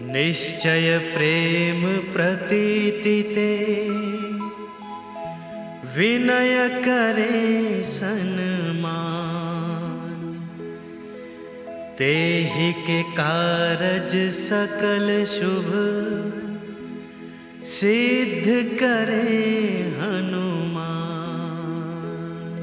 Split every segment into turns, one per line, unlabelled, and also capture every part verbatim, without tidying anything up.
निश्चय प्रेम प्रतीति ते विनय करे सन्मान। तेहि के कारज सकल शुभ सिद्ध करे हनुमान।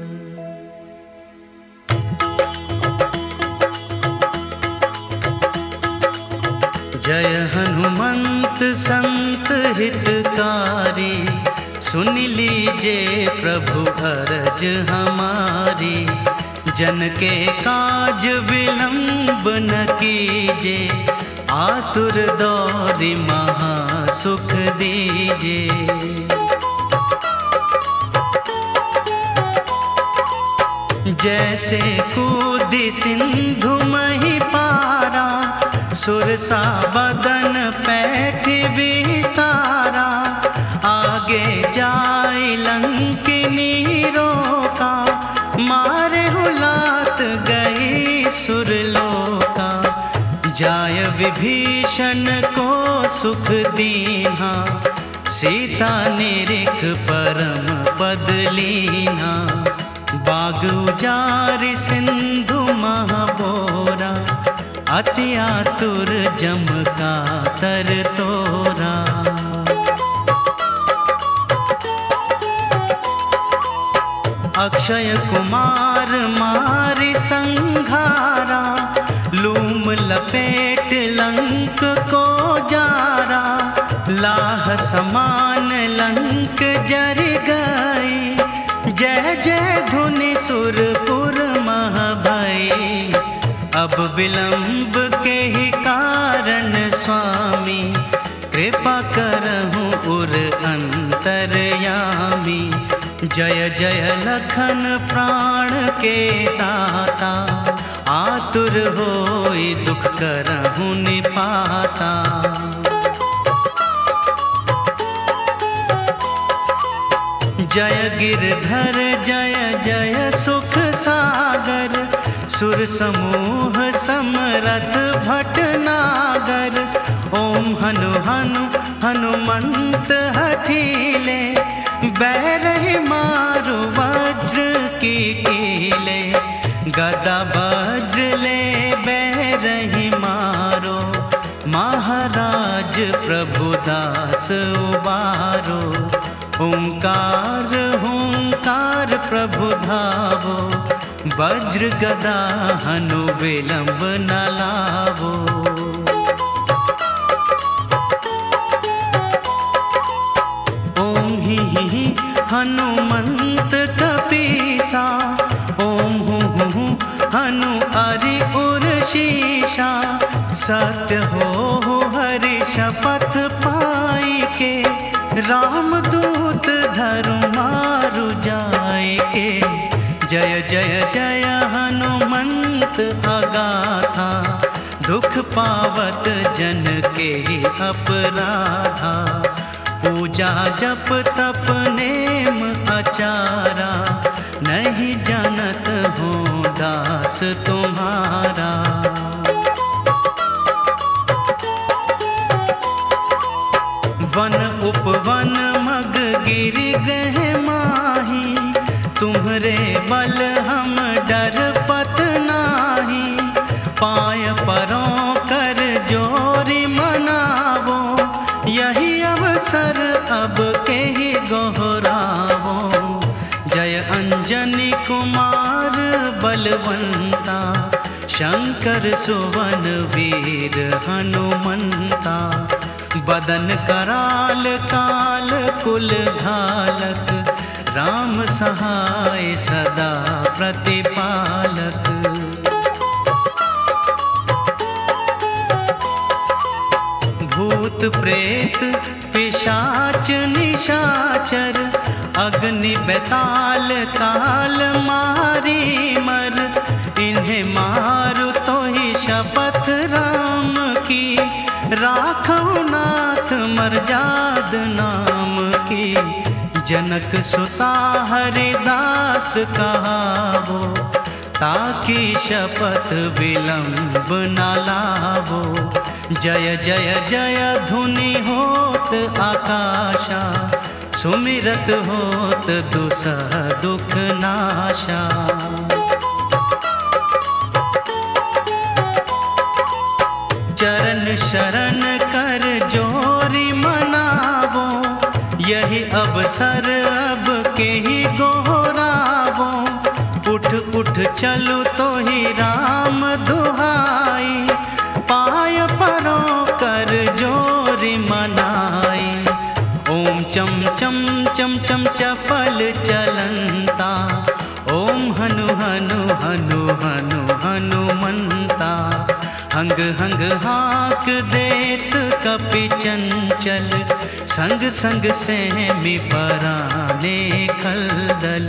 जय हनुमंत संत हितकारी, सुन लीजे प्रभु अरज हमारी। जन के काज विलंब न कीजे, आतुर दौरि महा सुख दीजे। जैसे कूदी सिंधु मही पारा, सुरसा बदन पैठ विस्तारा। आगे जाय लंकिनी रोका, मारे हुलात गई सुरलोका। जाय विभीषण को सुख दीन्हा, सीता निरिख परम पद लीन्हा। बाग उजारि सिंधु महाबोरा, अति आतुर जम का तर तोरा। अक्षय कुमार मारि संघारा, लूम लपेट लंक को जारा। लाह समान लंक जर गई, जय जय धुनि सुरपुर मह भई। अब विलंब के ही कारण स्वामी, कृपा करहु उर अंतरयामी। जय जय लखन प्राण के दाता, आतुर होई दुख करहु निपाता। जय गिरधर जय जय सुख सागर, सुर समूह समरथ भटनागर। ओम हनु हनु हनुमंत हठीले, बैरहि मारु वज्र की कीले। गदा वज्र ले बैरहि मारो, महाराज प्रभुदास उबारो। ओंकार हुंकार प्रभु धावो, वज्र गदा हनु विलंब न लावो। ओम ही ही हनुमंत कपीसा, ओम हूँ हूँ हनु अरि उर शीशा। सत्य हो हरि शपथ पाई के, रामदूत धरु मारु जाय के। जय जय जय हनुमंत अगाथा, दुख पावत जन के अपराधा। पूजा जप तप नेम आचारा, नहीं जानत हो दास तुम्हारा। वन उपवन मग गिर गह माही, तुम्हरे बल हम डर पत नाही। पाय परों कर जोरी मनावो, यही अवसर अब के ही गोहरावो। जय अंजनी कुमार बलवंता, शंकर सुवन वीर हनुमंता। बदन कराल काल कुल घालक, राम सहाय सदा प्रतिपालक। भूत प्रेत पिशाच निशाचर, अग्नि बेताल काल मारी मर। इन्हें मारु तो ही शपथ राम की, राखो नाथ मर्याद नाम की। जनक सुता हरिदास कहावो, ताकि शपथ विलंब न लावो। जय जय जय धुनि होत आकाशा, सुमिरत होत दुसह दुख नाशा। चरण शरण कर जोरी मनावो, यही अवसर अब के ही गोहरावो। उठ उठ चलो तो ही राम दुहाई, पाय परो कर जोरी मनाई। ओम चम चम चम चम चपल चलंता, ओम हनु हनु हनु हनु हनुमंता। हंग हंग हाक देत कपि चंचल, संग संग सहमी पराने खलदल।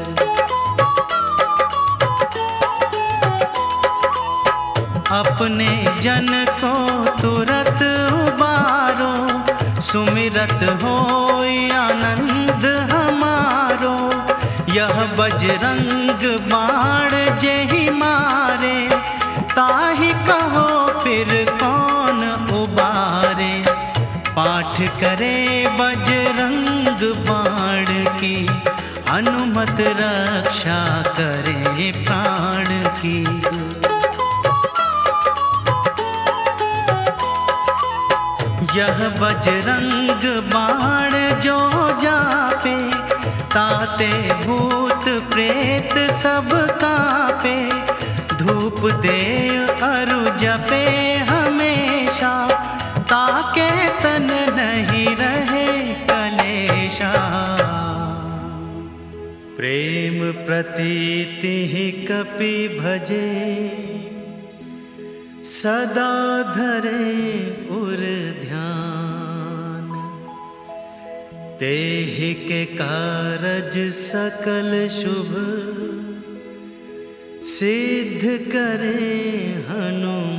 अपने जन को तुरत उबारो, सुमिरत होय आनंद हमारो। यह बजरंग बाण जेहि मारे, ताहि कहो फिर कौन उबारे। पाठ करे बजरंग बाण की, हनुमत रक्षा करे प्राण की। यह बजरंग बाण जो जापे, ताते भूत प्रेत सब कापे। धूप दे अरु जपे हमेशा, ताके तन नहीं रहे कलेशा। प्रेम प्रतीति कपि भजे, सदा धरे उर ध्यान। तेहि के कारज सकल शुभ, सिद्ध करे हनुमान।